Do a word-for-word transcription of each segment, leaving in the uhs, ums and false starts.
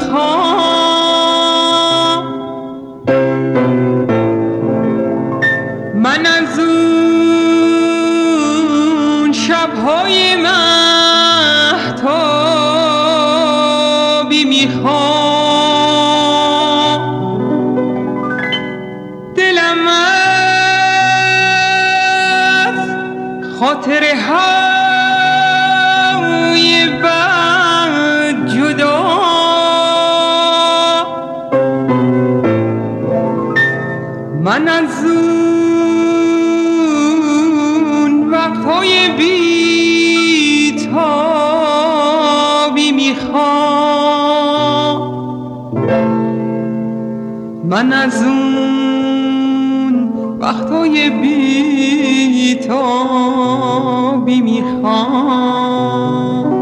میخوام. من از اون شب‌های مهتابی میخوام. دلم از خاطره های بد جدا، من از اون وقتهای بی‌تابی میخوام. من از اون وقتهای بی‌تابی میخوام.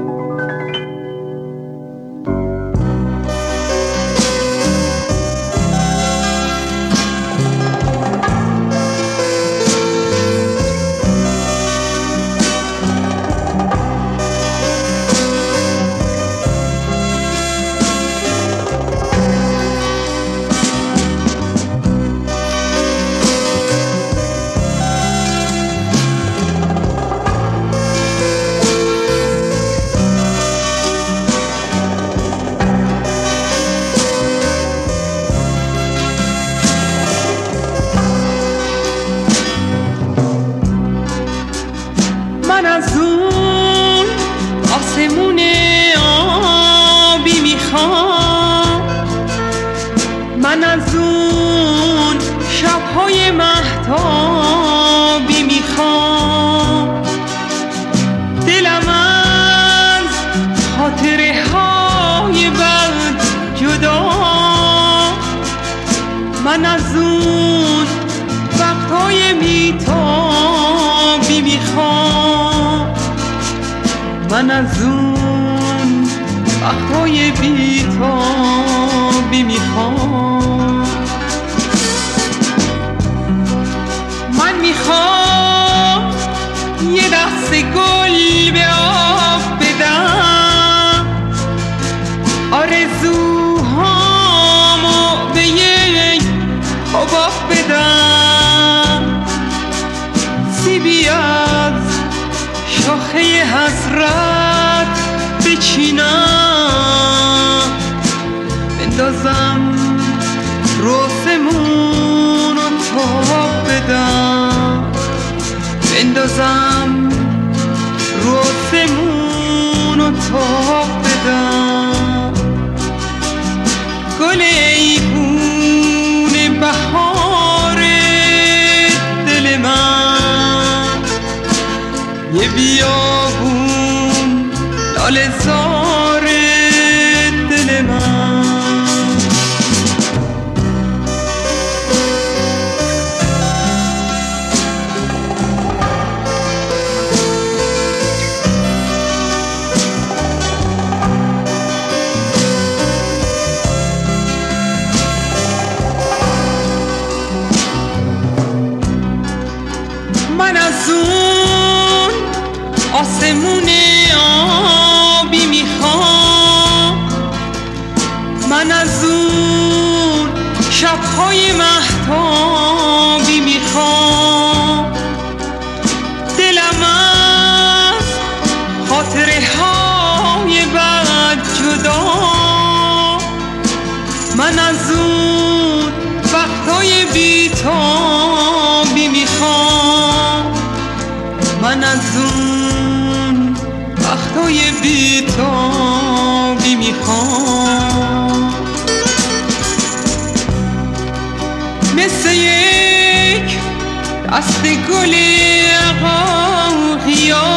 من از اون آسمون آبی میخوام. من از اون شب‌های مهتابی میخوام. دلم از خاطره های بد جدا، من از اون وقتهای بی‌تابی میخوام. من از اون وقتهای بی‌تابی میخوام. من میخوام یه دست گل به آب بدم، آرزوهامو به یک حباب بدم، سیبی از شاخه حسرت بچینم، بندازم روسمون رو تاب بدم، بندازم روسمون رو تاب بدم. گل ایوون بهار دل من، یه بیابون لاله زار دل من. من از اون آسمون آبی میخوام. من از اون شب‌های مهتابی میخوام. دلم از خاطره های بد جدا، من از اون وقتهای بی‌تابی میخوام. من از اون وقتهای بی‌تابی میخوام. مثل یک دست گل عقاقیا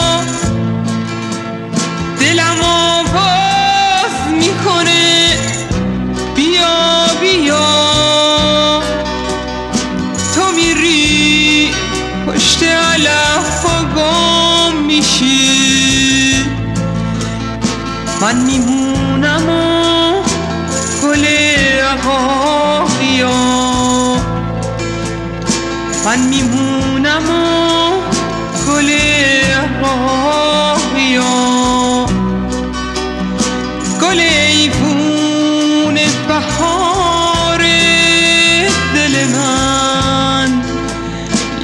دلم آواز میکنه بیا بیا. تو میری پشت علف و گم میشی، من میمونم و گل عقاقیا، من میمونم و گل عقاقیا. گل ایوون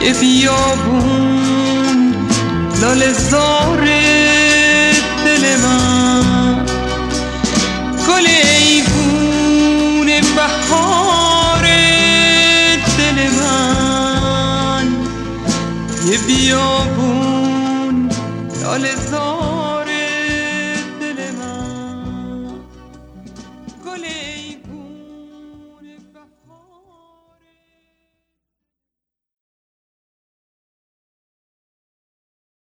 یه بیابون لاله زار دل من، گل ایوون بهار دل من، یه بیابون لاله زار